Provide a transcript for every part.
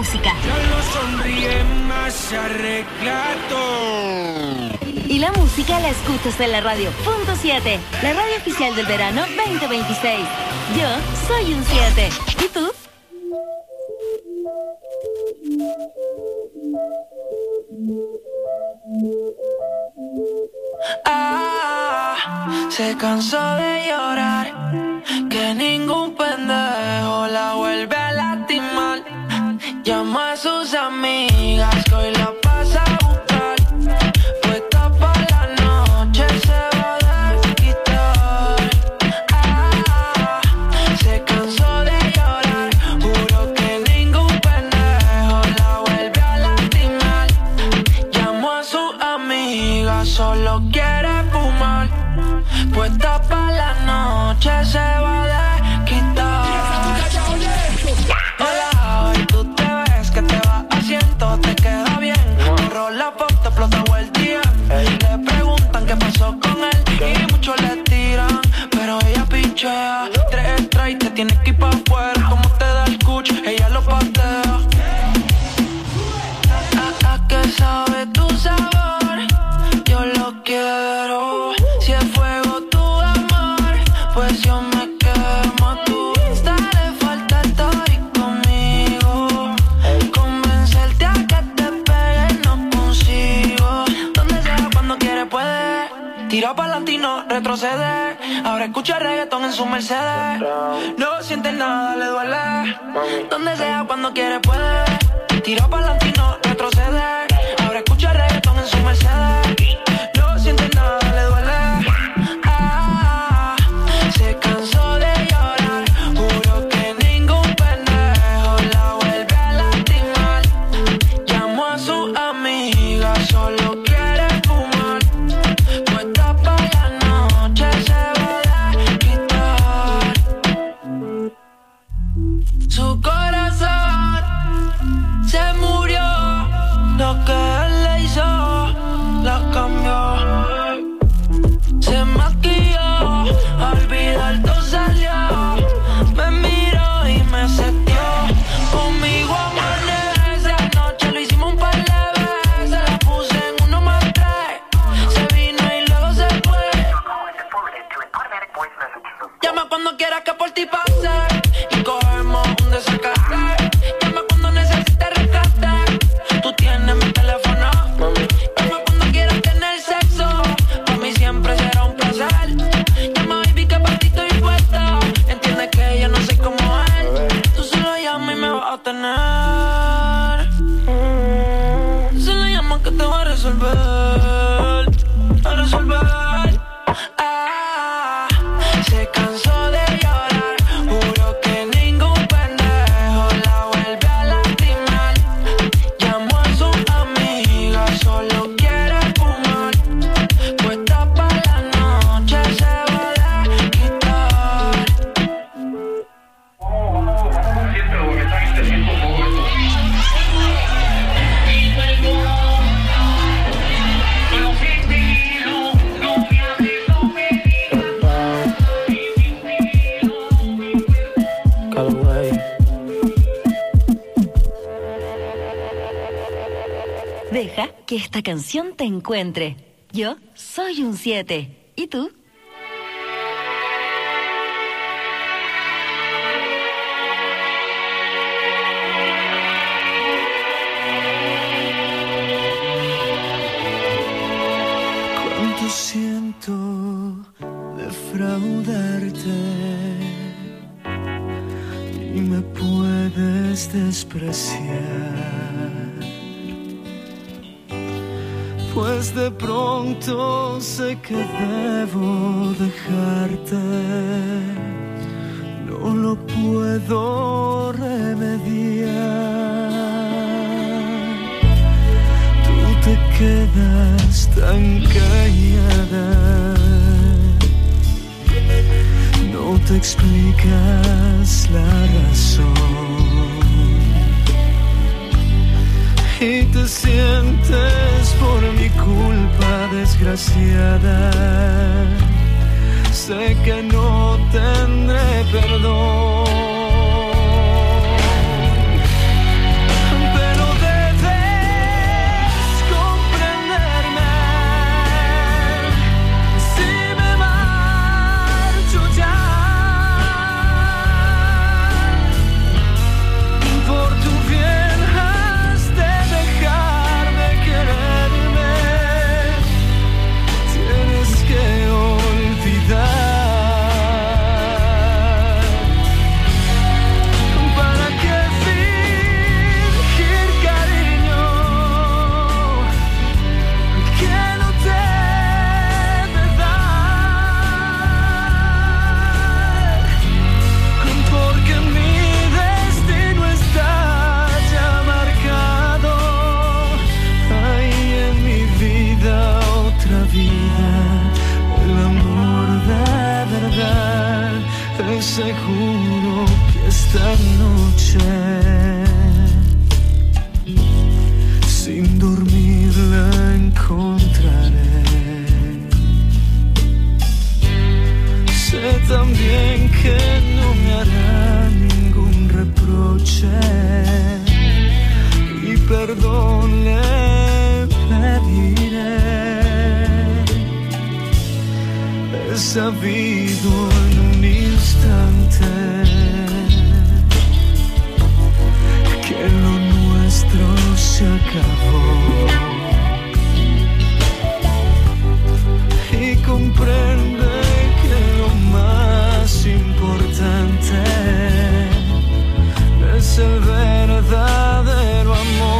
música. Ya no sonríe más arreglado. Y la música la escuchas en la radio .7, la radio oficial del verano 2026. Yo soy un 7. ¿Y tú? Se cansó de llorar, que ningún pendejo la vuelve a lastimar. Llama a sus amigas que hoy la pasa a buscar. Puesta pa' la noche se va a desquitar. Se cansó de llorar, juro que ningún pendejo la vuelve a lastimar. Llamó a sus amigas, solo quiere fumar. Puesta pa' la noche se va a desquitar. Hola, hoy tú te ves que te va haciendo, te queda bien. Borró la foto, explotó el día. Le preguntan qué pasó con él y muchos le tiran, pero ella pichea. 3 extra y te tienes que ir pa' afuera. Como te da el cuch, ella lo patea. ¿A qué sabe tu sabor? Yo lo quiero. Si es fuego tu amor, pues yo me quemo. Tu Insta le falta estar ahí conmigo. Convencerte a que te pegues no consigo. Donde sea, cuando quiere puede. Tira pa'lante y no retrocede. Ahora escucha reggaetón en su Mercedes. No siente nada, le duele. Donde sea, cuando quiere puede. Tira pa'lante y no retrocede. Ahora escucha reggaetón en su Mercedes. No siente nada, le duele. Se cansó de llorar, juro que ningún pendejo la vuelve a lastimar. Llamó a su amiga, solo quiere fumar. Puesta pa' la noche se va a desquitar. Su corazón se murió, lo que él le hizo la cambió. Se maquilló, olvidar todo salió. Me miró y me setió. Conmigo amanece, anoche lo hicimos un par de veces. La puse en 1 más 3. Se vino y luego se fue. Llama cuando quieras que por ti pase y cogemos un desacate. Llama cuando necesites rescate. Tú tienes mi teléfono. Llama cuando quieras tener sexo. Para mí siempre será un placer. Llama baby que para ti estoy puesta. Entiende que yo no soy como él. Tú solo llama y me vas a tener. Tú solo llama que te voy a resolver. A resolver. Se cansó de llorar, juro que ningún pendejo la vuelve a lastimar. Llamó a su amiga, solo quiere fumar. Puesta pa' la noche se va a desquitar. Deja que esta canción te encuentre. Yo soy un 7. ¿Y tú? Cuánto siento defraudarte y me puedes despreciar. Pues de pronto sé que debo dejarte, no lo puedo remediar. Tú te quedas tan callada, no te explicas la razón. Y te sientes por mi culpa desgraciada. Sé que no tendré perdón. seguro que esta noche sin dormir la encontraré. Sé también que no me hará ningún reproche y perdón le pediré. He sabido en un instante que lo nuestro se acabó y comprende que lo más importante es el verdadero amor.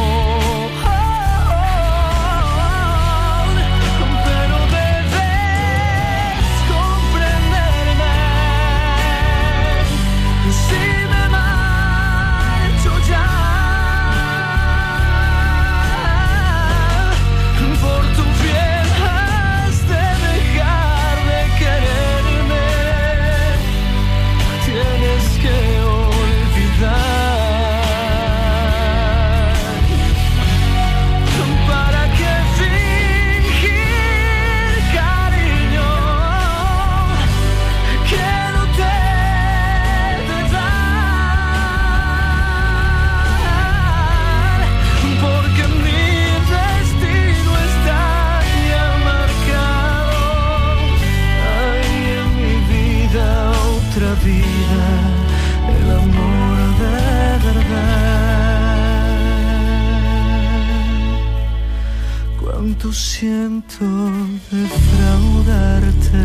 Siento defraudarte.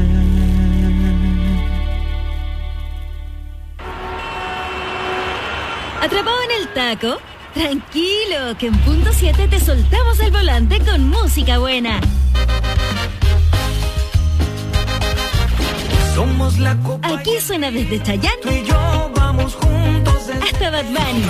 ¿Atrapado en el taco? Tranquilo, que en punto 7 te soltamos el volante con música buena. Somos la copa. Aquí suena desde Chayanne Tú y yo vamos juntos hasta Bad Bunny,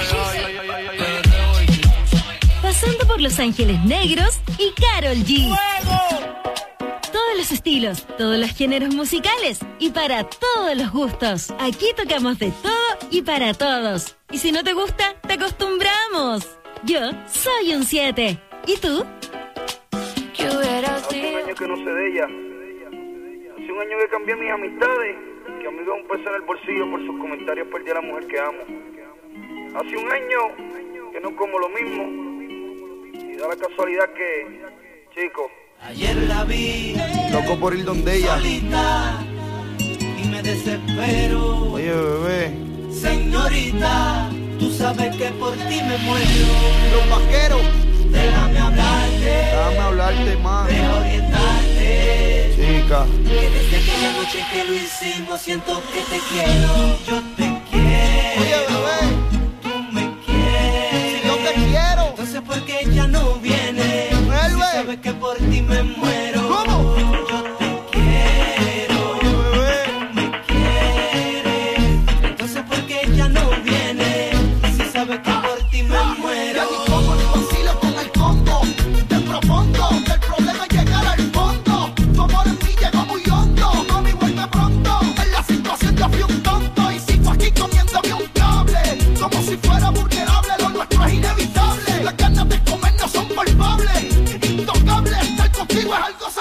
pasando por Los Ángeles Negros y Karol G. Todos los estilos, todos los géneros musicales y para todos los gustos. Aquí tocamos de todo y para todos. Y si no te gusta, te acostumbramos. Yo soy un 7. ¿Y tú? Hace un año que no sé de ella. Hace un año que cambié mis amistades. Que amigo un peso en el bolsillo por sus comentarios perdí a la mujer que amo. Hace un año que no como lo mismo. Y da la casualidad que, chico, ayer la vi, loco por ir donde ella, solita, y me desespero. Oye, bebé, señorita, tú sabes que por ti me muero. Los vaqueros, déjame hablarte más, deja orientarte, chica, que desde aquella noche que lo hicimos siento que te quiero. Yo te quiero. Oye, bebé, tú me quieres. si yo te quiero, entonces ¿por qué ella no viene? vuelve. Si sabes que por ti me muero. ¿Cómo? Yo te quiero. Oye, bebé, Me quieres. Entonces ¿por qué ella no viene? Si sabes que por ti me muero. ya ni como ni vacilo con el combo. Te propongo que el problema es llegar al fondo. Tu amor en mí llegó muy hondo. Mami, vuelve pronto. En la situación yo fui un tonto y sigo aquí comiéndome un cable. Como si fuera vulnerable, lo nuestro es inevitable. Las ganas de comer no son palpables. Intocable, estar contigo es algo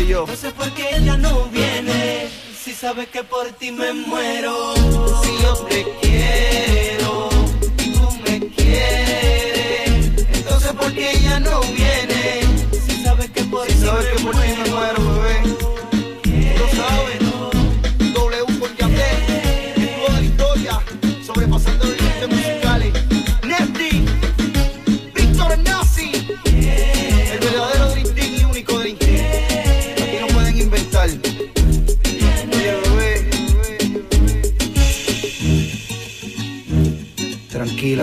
yo. Entonces ¿por qué ella no viene? Si sabes que por ti me muero. Si yo te quiero y tú me quieres, entonces ¿por qué ella no viene? Si sabes que por ti me muero, bebé. Tú lo sabes. W por Yandel, estuvo de la historia, sobrepasando los límites musicales. Nefty, Víctor Nazi, el verdadero Dream Team y único Dream Team. Aquí no pueden inventar. Oye, bebé, tranquila,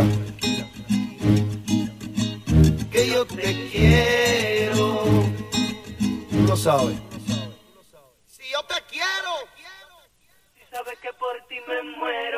que yo te quiero. Tú lo sabes. Si yo te quiero. Si sabes que por ti me muero.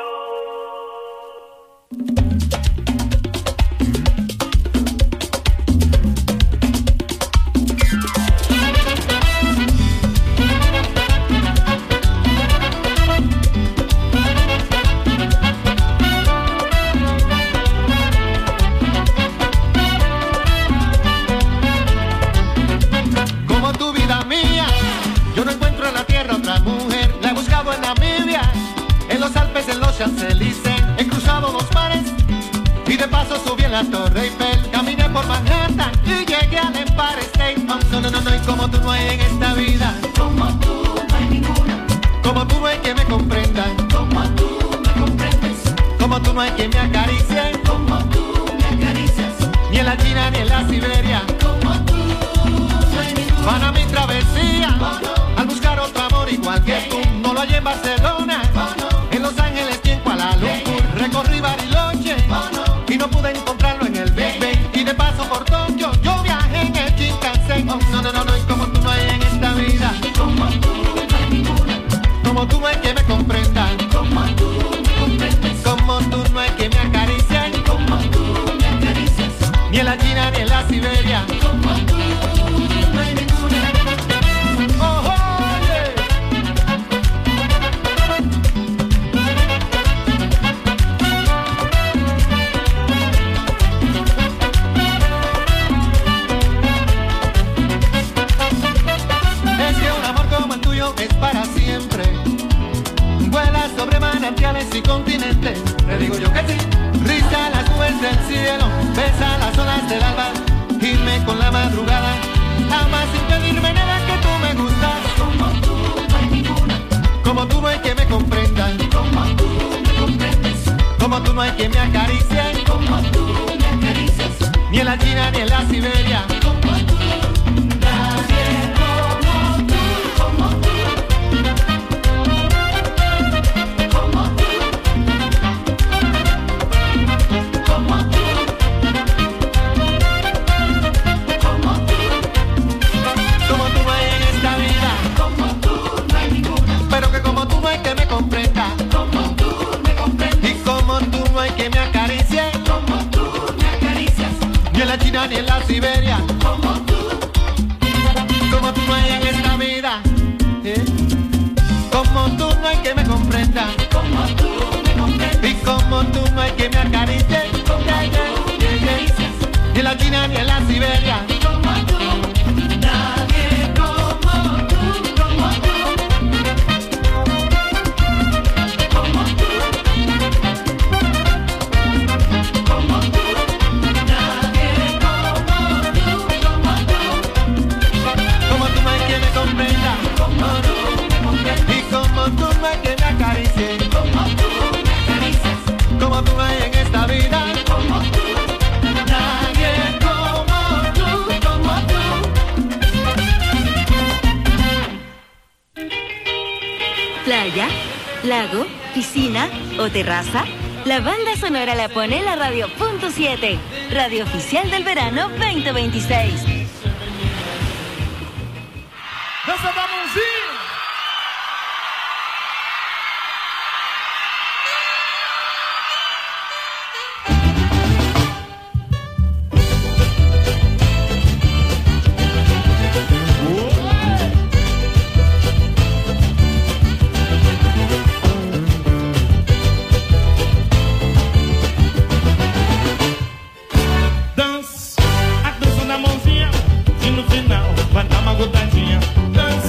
Como tu vida mía, yo no encuentro en la tierra otra mujer. La he buscado en Namibia, en los Alpes, en los Champs-Élysées. He cruzado los mares y de paso subí en la Torre Eiffel. Caminé por Manhattan y llegué al Empire State. Oh, no, no, no, no, y como tú no hay en esta vida. Como tú no hay ninguna. Como tú no hay quien me comprenda. Como tú me comprendes. Como tú no hay quien me acaricie. Como tú me acaricias. Ni en la China ni en la Siberia. Como tú no hay ninguna. Para mi travesía, al buscar otro amor igual que tú. No lo hallé en Barcelona, en Los Ángeles y en Kuala Lumpur. Recorrí Bariloche y no pude encontrarlo en el Big Ben. Y de paso por Tokio, yo viajé en el Shinkansen. Oh, no, no, no, no, y como tú no hay en esta vida. Como tú no hay ninguna. Como tú no hay que me comprenda. Como tú me comprendes. Como tú no hay que me acaricie. Como tú me acaricias. Ni en la China ni en la Siberia. Como tú no hay ninguna. Oh, oye. Es que un amor como el tuyo es para siempre. Vuela sobre manantiales y continentes. Le digo yo que sí. Riza las nubes del cielo, besa las olas del alba, gime con la madrugada. Amas sin pedirme nada, que tú me gustas. Como tú no hay ninguna. Como tú no hay que me comprendan. Como tú me comprendes. Como tú no hay que me acaricie. Como tú me acaricias. Ni en la China ni en la Siberia. Como tú. Nadie como tú. Como tú. Como tú. Como tú. Como tú. Como tú no hay en esta vida. Como tú no hay ninguna. Pero que como tú no hay que me comprenda. Como tú me comprendes. Y como tú no hay que me acaricie. Como tú me acaricias. Ni en la China ni en la Siberia. Como tú. Como tú no hay en esta vida. Como tú no hay que me comprenda. Como tú me comprendes. Y como tú no hay que me acaricie. Como tú me acaricias. Ni en la China ni en la Siberia. Como tú. Nadie como tú. Como tú. Como tú. Como tú. Nadie como tú. Como tú. Como tú no hay que me comprenda. Como tú me comprendes. Y como tú no hay que me acaricie. Como tú me acaricias. Como tú no hay en esta vida. Como tú. Nadie como tú. Como tú. Playa, lago, piscina o terraza. La banda sonora la pone la Radio Punto 7, radio oficial del verano 2026. ¡Nos vamos a ir! Dança, a dança na mãozinha e no final vai dar uma gotadinha. Dança.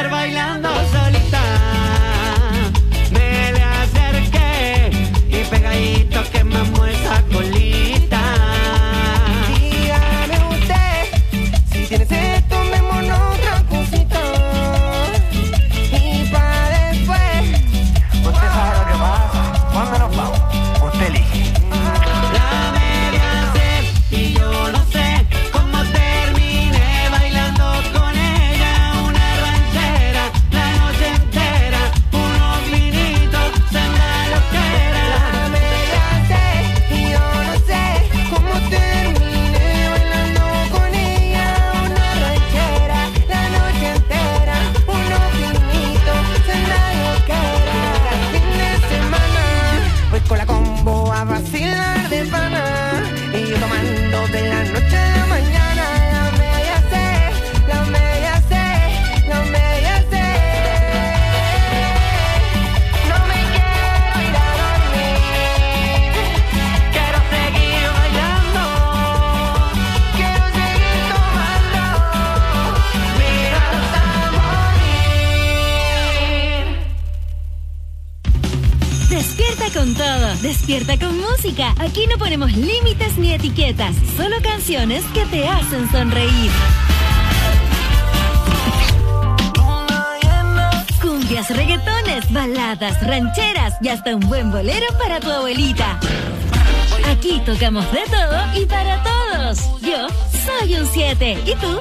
estar bailando solita. Me le acerqué y pegadito quemamos esa colita. Dígame usted, si tiene sed, tomémonos otra cosita. Y pa' después, usted sabe lo que pasa. ¿Cuándo nos vamos? Usted elige. La media sed y yo no sé cómo terminé bailando con ella. Una ranchera la noche entera, unos vinitos, senda loquera. la media sed, y yo no sé cómo terminé bailando con ella. Una ranchera, la noche entera, unos vinitos, senda loquera. El fin de semana, voy con la combo a vacilar de pana. Y yo tomando de la noche a la mañana. La media sed, la media sed, la media sed. No me quiero ir a dormir. Quiero seguir bailando, Quiero seguir tomando. mira hasta morir. Despierta con todo, despierta con música. Aquí no ponemos límites ni etiquetas, solo canciones que te hacen sonreír. Cumbias, reggaetones, baladas, rancheras y hasta un buen bolero para tu abuelita. Aquí tocamos de todo y para todos. Yo soy un 7. ¿Y tú?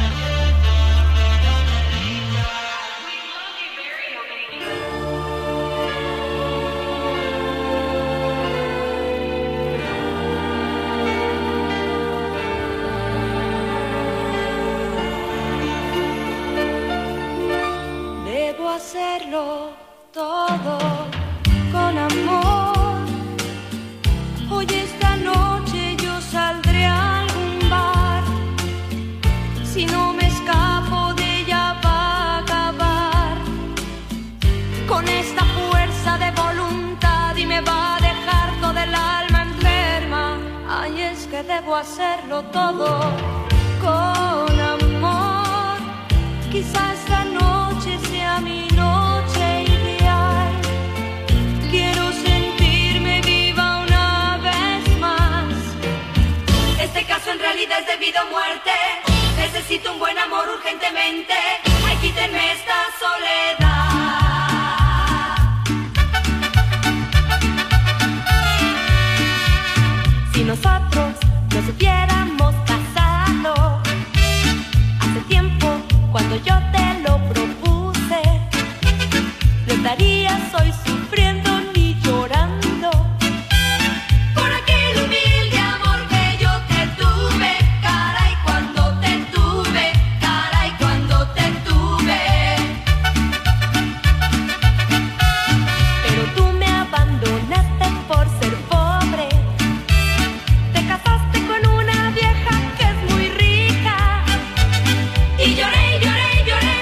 Debo hacerlo todo con amor. Hoy esta noche yo saldré a algún bar. Si no me escapo de ella va a acabar con esta fuerza de voluntad y me va a dejar toda el alma enferma. Ay, es que debo hacerlo todo con amor. Quizás esta noche sea mi noche ideal. Quiero sentirme viva una vez más. Este caso en realidad es debido a muerte. Necesito un buen amor urgentemente. Ay, quítenme esta soledad. Si nosotros nos hubiéramos casado hace tiempo, cuando yo te lo propuse, no estarías hoy sufriendo ni llorando Por aquel humilde amor que yo te tuve. Caray, cuando te tuve. Caray, cuando te tuve. pero tú me abandonaste por ser pobre. Te casaste con una vieja que es muy rica. Y lloré, lloré, lloré.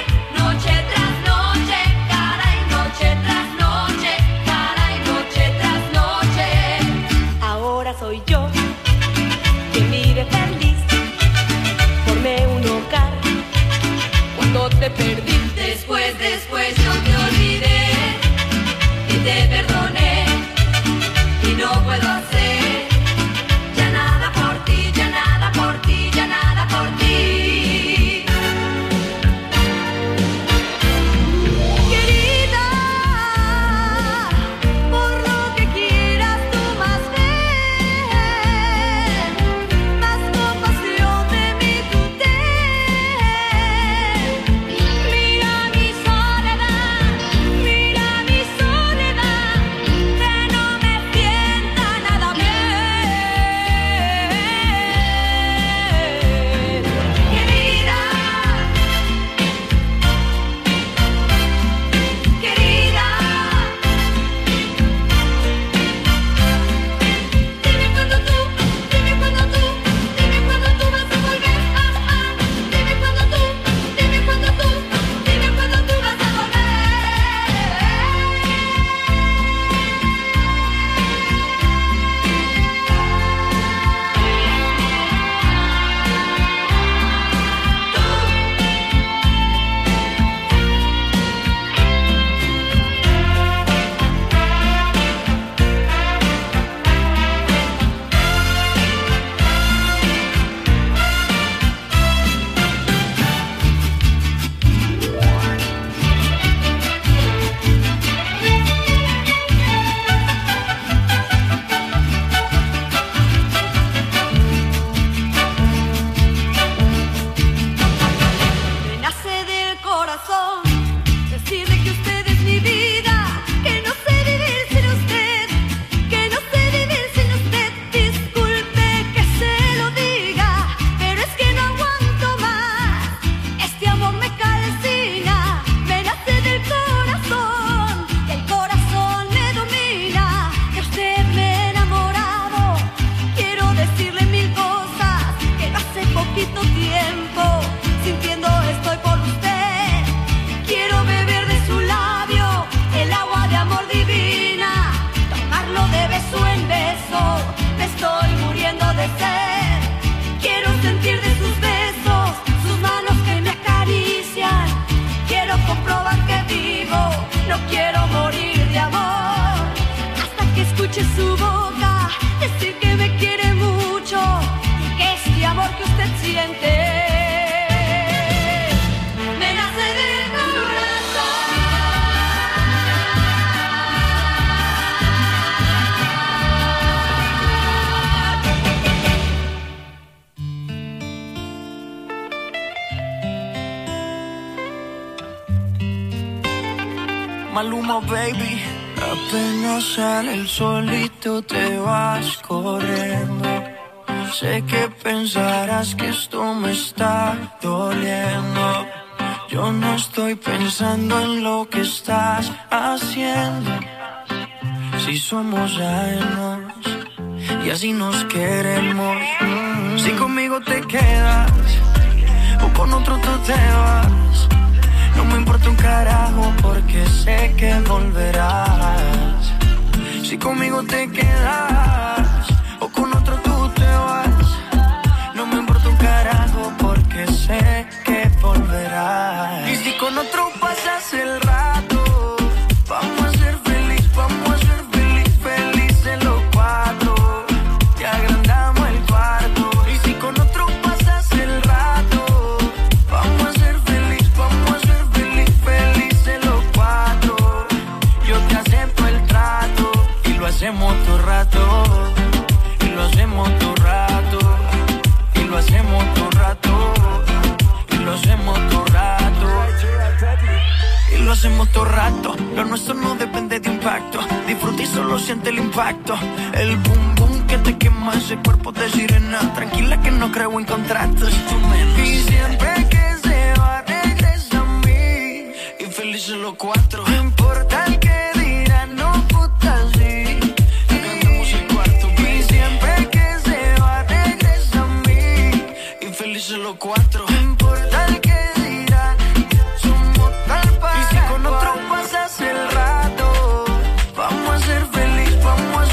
Maluma, baby. Apenas sale el sol y tú te vas corriendo. Sé que pensarás que esto me está doliendo. Yo no estoy pensando en lo que estás haciendo. Si somos ajenos y así nos queremos. Si conmigo te quedas o con otro tú te vas, no me importa un carajo porque sé que volverás. Si conmigo te quedas o con otro tú te vas, no me importa un carajo porque sé que volverás. Y si con otro pasas el rato, vamos a ser feliz, vamos a ser felices los cuatro. Te agrandamos el cuarto. Y si con otro pasas el rato, vamos a ser feliz, vamos a ser felices los cuatro. Yo te acepto el trato y lo hacemos todo rato. Y lo hacemos todo rato. Y lo hacemos todo rato. Y lo hacemos todo rato. Y lo hacemos todo rato. Lo nuestro no depende de impacto. Disfruta y solo siente el impacto. El boom boom que te quema ese cuerpo de sirena. Tranquila que no creo en contratos. Y siempre que se va regresa a mí. Y felices los cuatro. No importa el que dirán, no puta sí. Cantamos el cuarto. Y siempre que se va regresa a mí. Y felices los cuatro. No importa el que dirán, somos tal para. Y si con otro pasas el rato, vamos a ser felices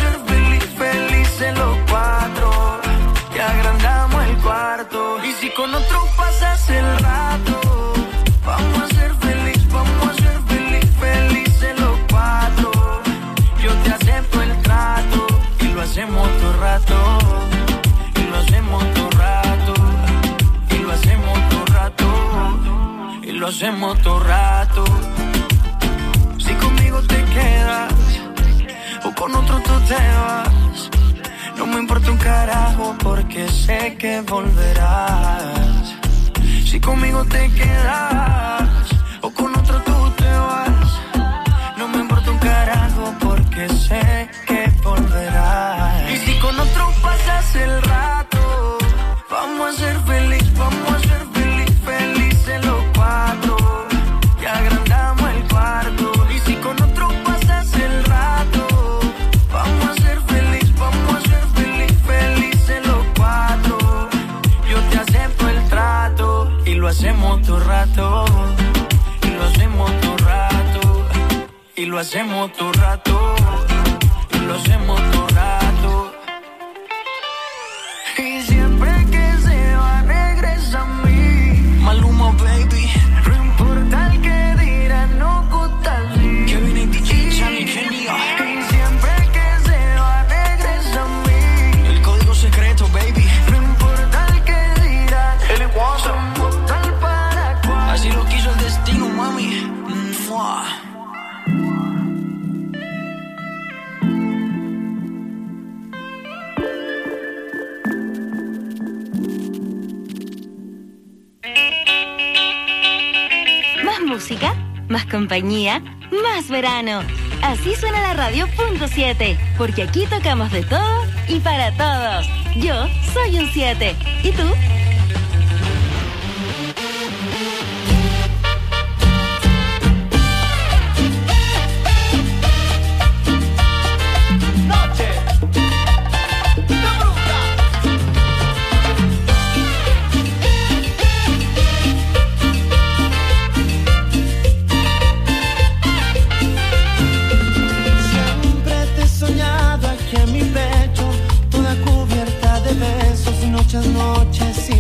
los cuatro. Te agrandamos el cuarto. Y si con otro pasas el rato, vamos a ser felices los cuatro. Yo te acepto el trato y lo hacemos todo rato. Y lo hacemos todo rato. Y lo hacemos todo rato. Y lo hacemos todo rato. Si conmigo te quedas o con otro tú te vas, no me importa un carajo porque sé que volverás. Si conmigo te quedas o con otro tú te vas, no me importa un carajo porque sé que volverás. Y si con otro pasas el rato, vamos a ser felices los cuatro. Te agrandamos el cuarto. Y si con otro pasas el rato, vamos a ser felices los cuatro. Yo te acepto el trato y lo hacemos todo rato. Y lo hacemos todo rato. Y lo hacemos todo rato. Y lo hacemos todo rato. Y siempre que se va regresa a mí. Maluma, baby. No importa el que dirán, no gusta así. Kevin y DJ, Johnny, Kenia. Y siempre que se va regresa a mí. El código secreto, baby. No importa el que dirán, somos tal para cual. Así lo quiso el destino, mami. Mua. Más música, más compañía, más verano. Así suena la radio Punto 7, porque aquí tocamos de todo y para todos. Yo soy un 7. ¿Y tú? Muchas noches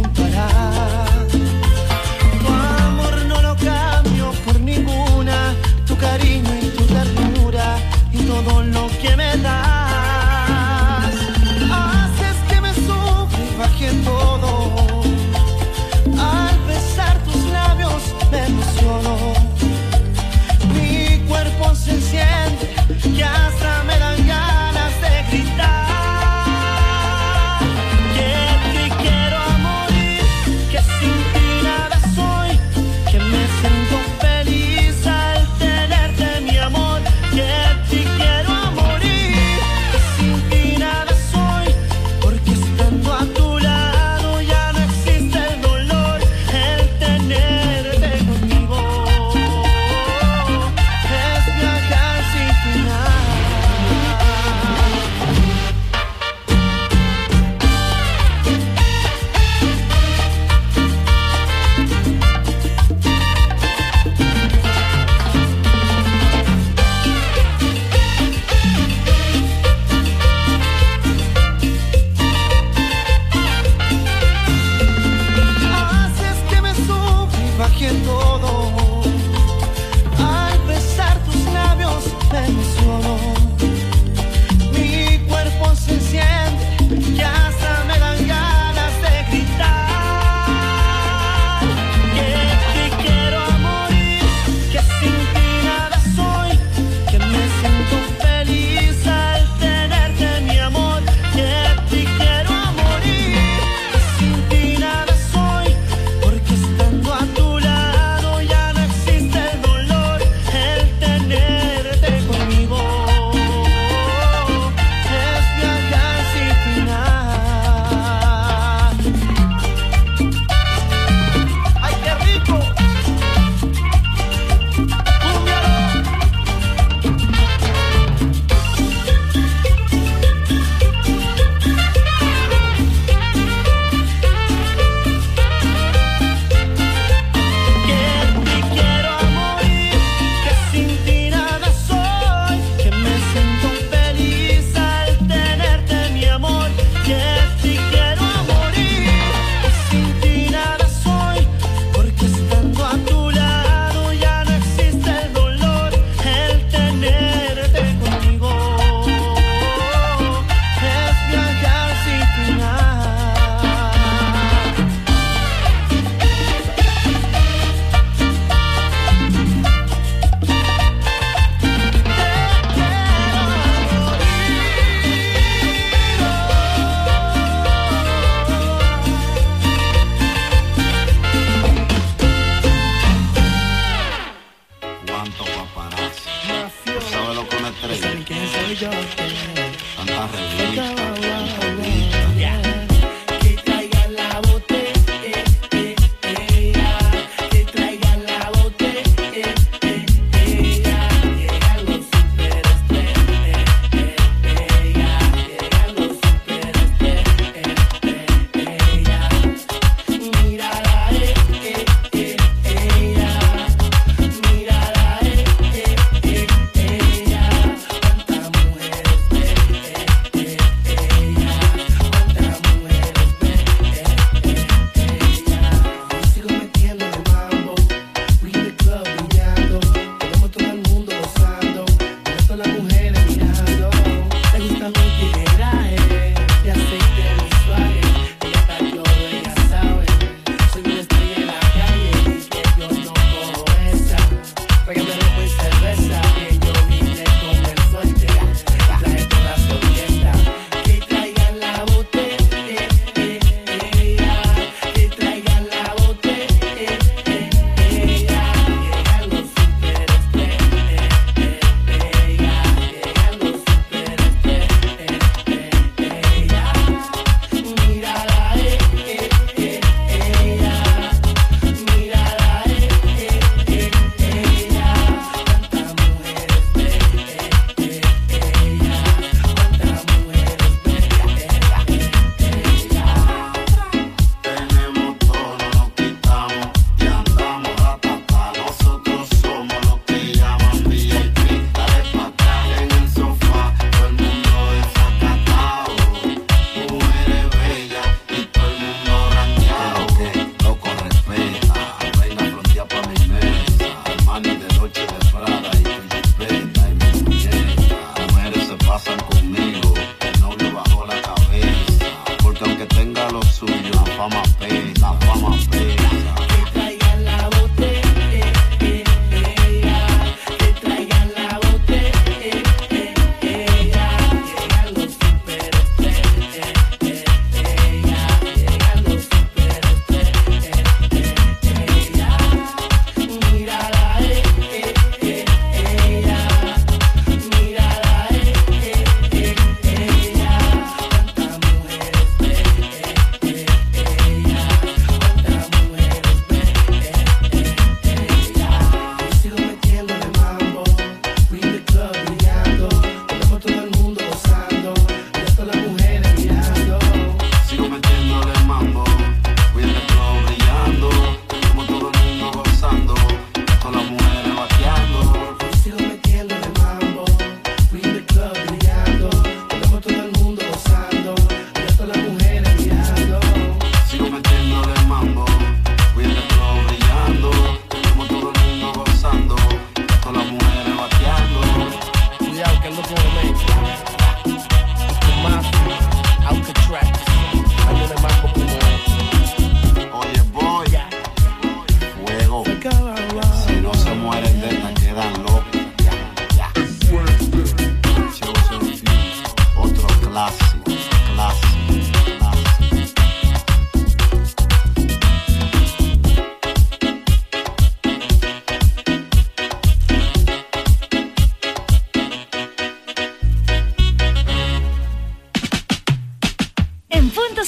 contagie todo. Al besar tus labios me emociono. Mi cuerpo se enciende y hasta me dan ganas de gritar. Que te quiero a morir, que sin ti nada soy, que me siento feliz al tenerte mi amor. Que te quiero a morir, que sin ti nada soy, porque estando a tu lado ya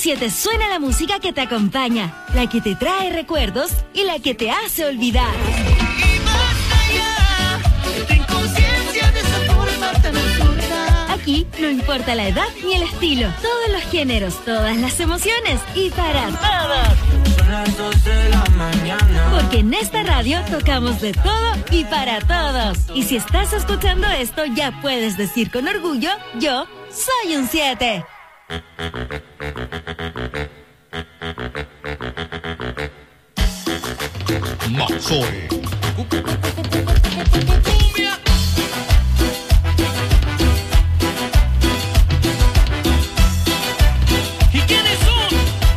97 suena la música que te acompaña, la que te trae recuerdos y la que te hace olvidar. Y más allá, ten conciencia de esa forma tan absurda. Aquí no importa la edad ni el estilo, todos los géneros, todas las emociones y para todos. Son las 2 de la mañana. Porque en esta radio tocamos de todo y para todos. Y si estás escuchando esto, ya puedes decir con orgullo, yo soy un 7. Maxore. ¿Y quiénes son?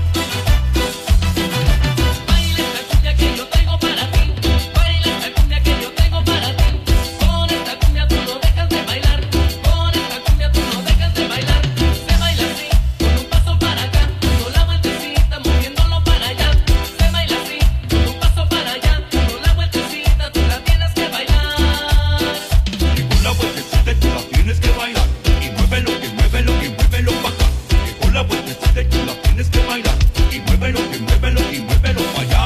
Baila esta cumbia que yo tengo para ti. Baila esta cumbia que yo tengo para ti. Con esta cumbia tú no dejas de bailar. Con esta cumbia tú no dejas de bailar. Se baila así, con un paso para acá, dando la vueltecita, moviéndolo para allá. Se baila así, con un paso para allá, dando la vueltecita, tú la tienes que bailar. Y con la vueltecita tú la tienes que bailar. Y muévelo, que muévelo, que muévelo pa' acá. Y con la vueltecita tú la tienes que bailar. Y muévelo, que muévelo, y muévelo pa' allá.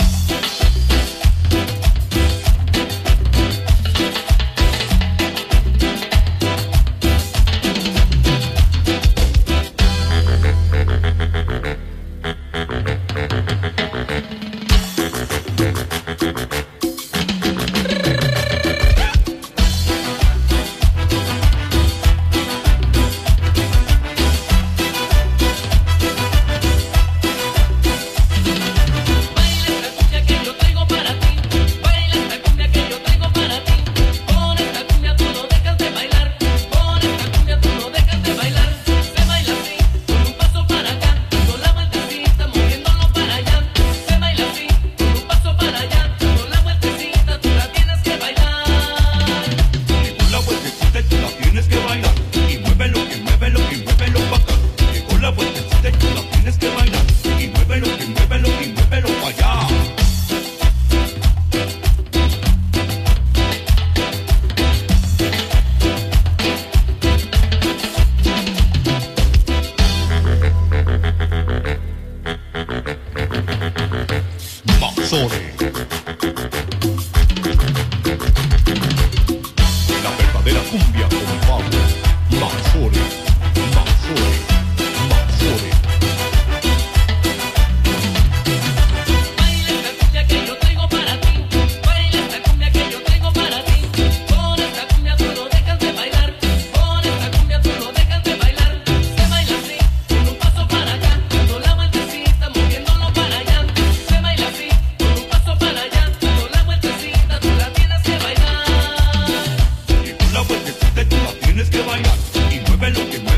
Baila esta cumbia que yo tengo para ti. Baila esta cumbia que yo tengo para ti. Con esta cumbia tú no dejas de bailar. Con esta cumbia tú no dejas de bailar. Se baila así, con un paso para acá, dando la vueltecita, moviéndolo para allá. Se baila así, con un paso para allá, dando la vueltecita, tú la tienes que bailar. Y con la vueltecita tú la tienes que bailar. Y muévelo, que muévelo, que muévelo pa' acá. Y con la vueltecita tú la tienes que bailar. Y muévelo, que muévelo, y muévelo pa' allá. Maxore. La verdadera cumbia con Pablo. Maxore. Maxore. Maxore. Baila esta cumbia que yo tengo para ti. Baila esta cumbia que yo tengo para ti. Con esta cumbia tú no dejas de bailar. Con esta cumbia tú no dejas de bailar. Se baila así, con un paso para acá, dando la vueltecita, moviéndolo para allá. Se baila así, con un paso para allá, dando la vueltecita, tú la tienes que bailar. Y con la vueltecita tú la tienes que bailar. Y muévelo, que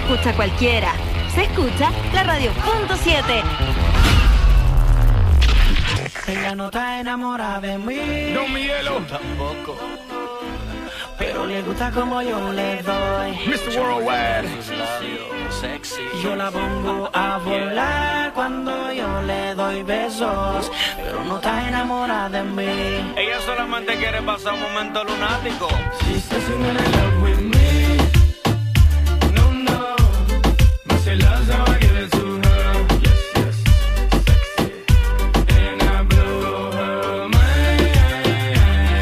escucha cualquiera. Se escucha la radio.7. Ella no está enamorada de mí. No, Miguelo. Tampoco. Pero le gusta como yo le doy. Mr. Worldwide. Yo la pongo a volar cuando yo le doy besos. Pero no está enamorada de mí. Ella solamente quiere pasar un momento lunático. She says she wanna love with me. No, no. Me say love's how I give it to her. Yes, yes. Sexy. And I blow her mind.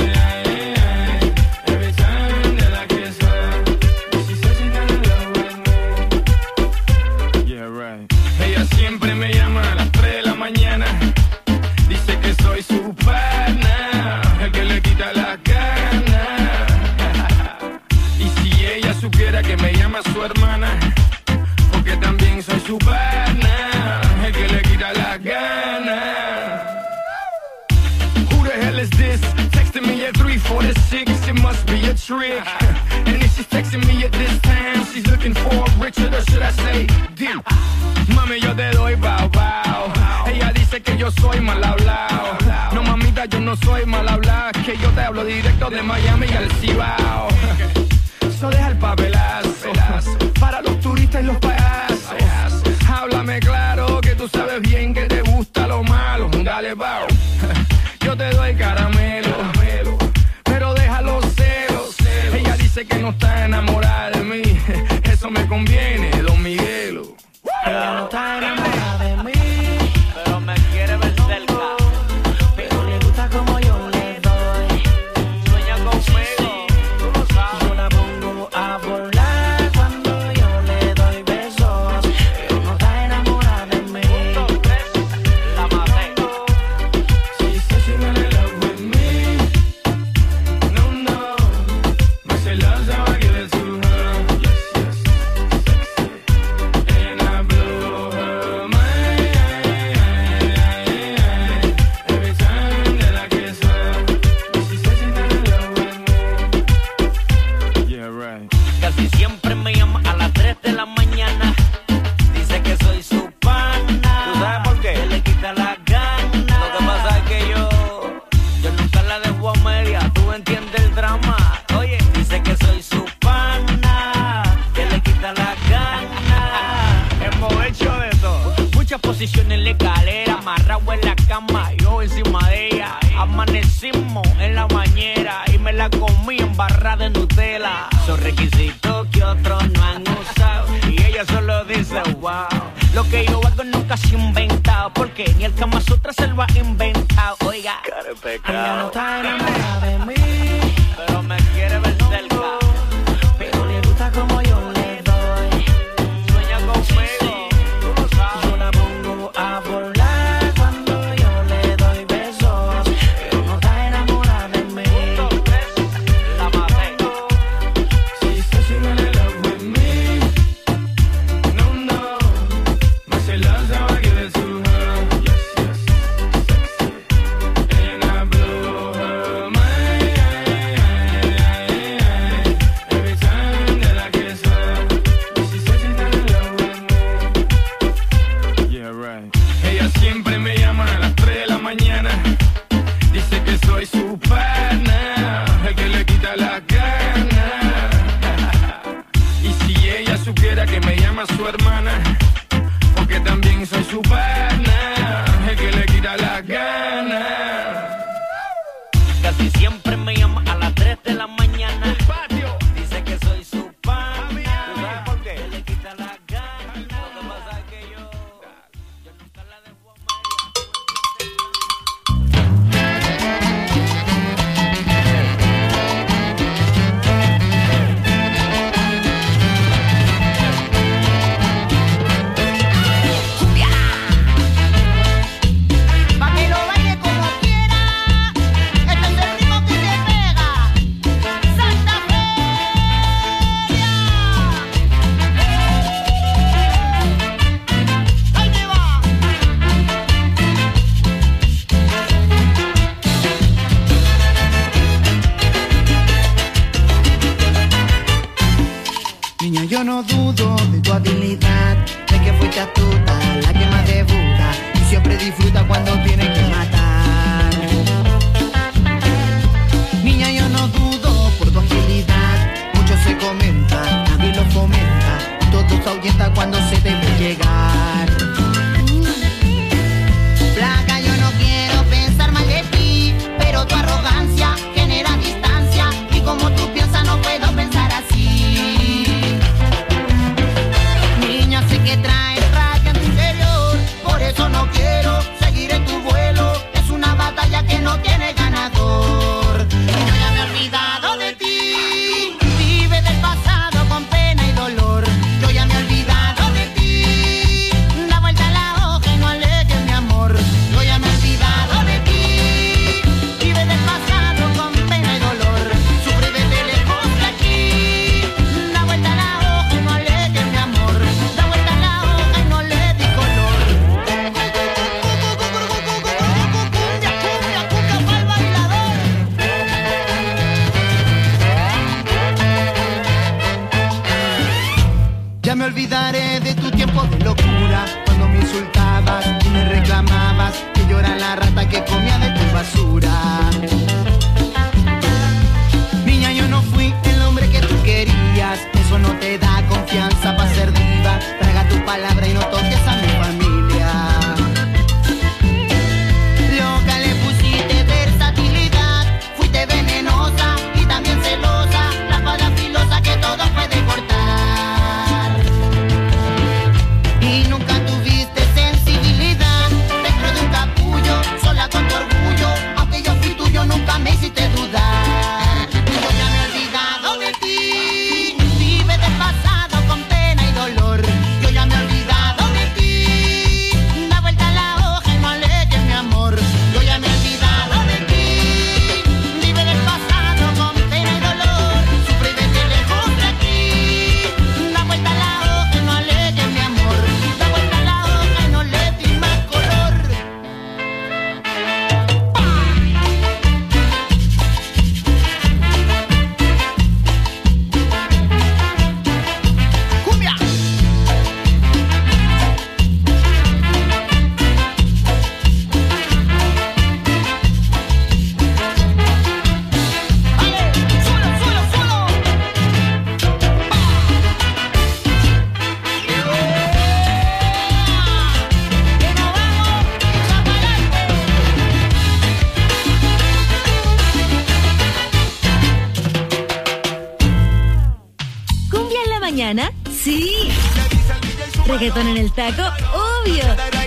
Every time that I kiss her. She says she's gonna love with me. Yeah, right. Ella siempre me llama a las 3 de la mañana. Dice que soy su pana, el que le quita las ganas. Y si ella supiera que me llama su hermana, porque también soy su pana, el que le quita las ganas. Who the hell is this? Texting me at 3:46, it must be a trick. And if she's texting me at this time, she's looking for Richard, or should I say Dick? Mami, yo te doy bow bow. Ella dice que yo soy mal hablado. No, mamita, yo no soy mal hablado. Que yo te hablo directo de Miami al Cibao. Eso deja el papelazo para los turistas y los payasos. Háblame claro que tú sabes bien que te gusta lo malo. Dale, bow. Yo te doy caramelo, pero deja los celos. Ella dice que no está enamorada de mí. Eso me conviene, Don Miguelo. Ella no está enamorada de mí. Pero me quiere ver cerca. Pero le gusta como yo le doy. Sueña conmigo, tú lo sabes. Yo la pongo a volar cuando yo le doy besos. Pero no está enamorada de mí. La maté. She says she wanna love with me. No, no. Me say love's how I give it to her. Yes, yes. Sexy. And I blow her mind. Every time that I kiss her. She says she's gonna love with me. Yeah, right. Casi siempre me llama a las 3 de la mañana. Dice que soy su pana. ¿Tú sabes por qué? Que le quita las ganas. Lo que pasa es que yo nunca la dejo a media. ¿Tú entiendes el drama? Oye, dice que soy su pana. Que le quita las ganas. Hemos hecho de todo. Muchas posiciones en la escalera. Amarrado en la cama, yo encima de ella. Amanecimos en la bañera y me la comí en barra de Nutella. Son requisitos que otros no han usado y ella solo dice wow. Lo que yo hago nunca se ha inventado, porque ni el Kama Sutra se lo ha inventado. Oiga, Ella no está enamorada de mí. pero me quiere ver cerca. Pero le gusta como yo le doy. Sueña conmigo, tú lo sabes. Yo la pongo a volar cuando yo le doy besos. Pero no está enamorada de mí. La maté. She says she wanna love with me. No, no. Me say love's how I give it to her. Yes, yes. Sexy. And I blow her mind. Every time that I kiss her. She says she's gonna love with me. Yeah, right. Ella siempre me llama a las 3 de la mañana. Dice que soy su pana, el que le quita las ganas. Y si ella supiera que me llama su hermana, porque también soy su pana, el que le quita las ganas. Casi siempre me llama a las 3 de la mañana. Dice que soy su pana. ¿Tú sabes por qué? Le quita las ganas. Lo que pasa es que yo nunca la dejo a Pa' que lo baile como quiera, este es el ritmo que te pega. yo no dudo de tu habilidad, de que fuiste astuta, la que más debuta y siempre disfruta cuando tiene que matar. Niña, yo no dudo por tu agilidad, mucho se comenta, nadie lo fomenta, todo se ahuyenta cuando se te ve llegar. Flaca, yo no quiero pensar mal de ti, pero tu arrogancia genera distancia y como tú piensas no puedo pensar así. Niña, sé que traes rabia en tu interior, por eso no quiero seguir en tu vuelo. Es una batalla que no tiene ganador. Yo ya me he olvidado de ti, vive del pasado con pena y dolor. Yo ya me he olvidado de ti, da vuelta a la hoja y no alegues mi amor. Yo ya me he olvidado de ti, vive del pasado con pena y dolor. Sufre desde lejos de aquí, da vuelta a la hoja y no alegues mi amor. Da vuelta a la hoja y no le di color. Cumbia pa'l bailador. Ya me olvidaré de tu tiempo de locura, cuando me insultabas y me reclamabas que yo era la rata que comía de tu basura. Niña, yo no fui el hombre que tú querías, eso no te da confianza para ser diva. Traga tu palabra y no toques a mi familia. Loca, le pusiste versatilidad, fuiste venenosa y también celosa, la espada filosa que todo puede cortar. Y nunca tuviste sensibilidad, dentro de un capullo, sola con tu orgullo, aunque yo fui tuyo nunca me hiciste dudar. Yo ya me he olvidado de ti, vive del pasado con pena y dolor. Yo ya me he olvidado de ti, da vuelta a la hoja y no alegues mi amor. Yo ya me he olvidado de ti, vive del pasado con pena y dolor. Sufre desde lejos de aquí, da vuelta a la hoja y no alegues mi amor. Da vuelta a la hoja y no le di más color. ¡Cumbia! ¡Ale! ¡Suelo, suelo, suelo! ¡Que nos vamos! ¡Echa pa'lante! ¿Cumbia en la mañana? Sí. ¿Reggaetón en el taco? Obvio.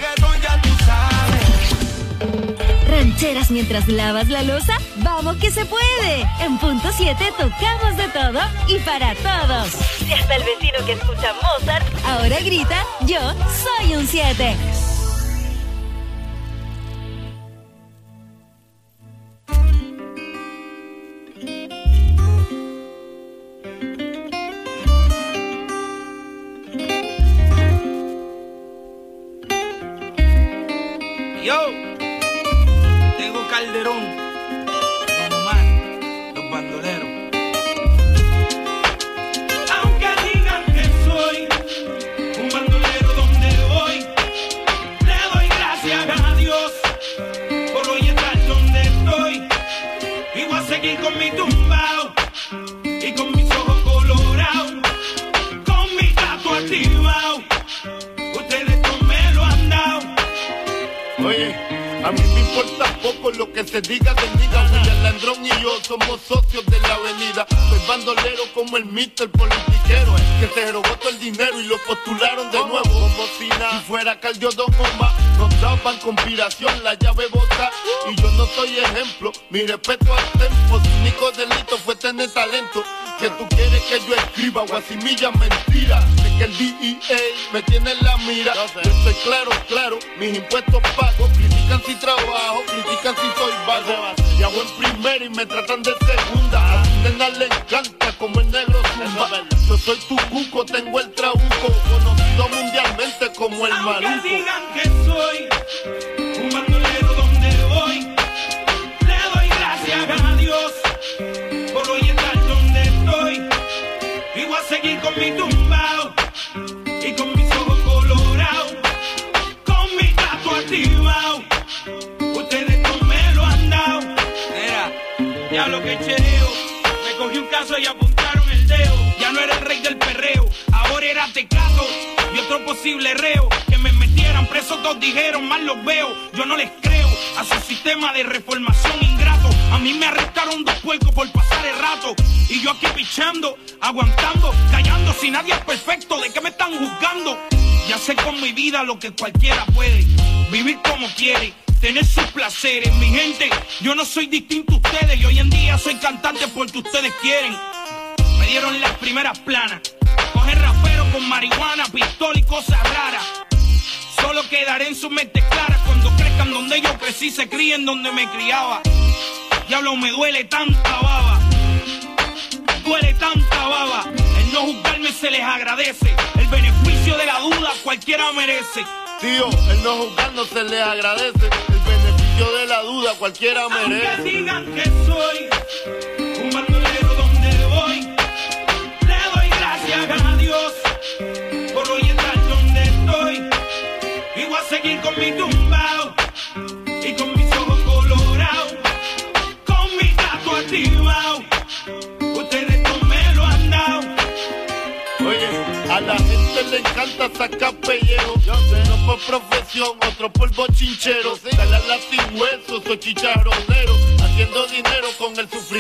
¿Rancheras mientras lavas la loza? ¡Vamos que se puede! En punto 7 tocamos de todo y para todos. Si hasta el vecino que escucha Mozart ahora grita, yo soy un 7. Yo, tengo Calderón, Don Omar, los bandoleros. Aunque digan que soy un bandolero donde voy, le doy gracias a Dios por hoy estar donde estoy. Y voy a seguir con mi tumbao y con mis ojos colorados, con mi gato activado. Ustedes no me lo han dado. Oye, a mí me importa poco lo que se diga de Niga. William Landrón y yo somos socios de la avenida. Soy bandolero como el Mr. politiquero, que se robó todo el dinero y lo postularon de nuevo. Como si nada, si fuera Caldiodón o más, nos daban conspiración, la llave bota. Y yo no soy ejemplo, mi respeto al tempo. Su único delito fue tener talento. Que tú quieres que yo escriba guasimilla mentira. De que el DEA me tiene en la mira. Yo estoy claro, claro, mis impuestos pago. Critican si trabajo, critican si soy vago. Y hago en primera y me tratan de segunda. A tu nena le encanta como el negro zumba. Yo soy tu cuco, tengo el trabuco, conocido mundialmente como el Aunque maluco. digan que soy un bandolero donde voy, le doy gracias a Dios por hoy estar donde estoy. Y voy a seguir con mi tumba Diablo que chereo, me cogí un caso y apuntaron el dedo. Ya no era el rey del perreo, ahora era Tecato y otro posible reo. Que me metieran preso, todos dijeron, mal los veo. Yo no les creo a su sistema de reformación ingrato. A mí me arrestaron 2 puercos por pasar el rato. Y yo aquí pichando, aguantando, callando. Si nadie es perfecto, ¿de qué me están juzgando? Ya sé con mi vida lo que cualquiera puede. Vivir como quiere, tener sus placeres. Mi gente, yo no soy distinto a ustedes. Y hoy en día soy cantante porque ustedes quieren. Me dieron las primeras planas. Coger rapero con marihuana, pistola y cosas raras. Solo quedaré en sus mentes claras cuando crezcan donde yo crecí, se críen donde me criaba. Diablo, me duele tanta baba. Duele tanta baba. El no juzgarme se les agradece. El beneficio de la duda cualquiera merece. Tío, el no juzgar no se les agradece. El beneficio de la duda cualquiera merece. Aunque digan que soy un bandolero donde voy, le doy gracias a Dios por hoy estar donde estoy. Y voy a seguir con mi tumbao y con mis ojos colorados, con mi gato activado. Ustedes no me lo han dado. Oye, a la gente le encanta sacar pellejo. Uno por profesión, otro por bochinchero. Dale a la sin hueso, soy chicharronero, haciendo dinero con el sufrimiento.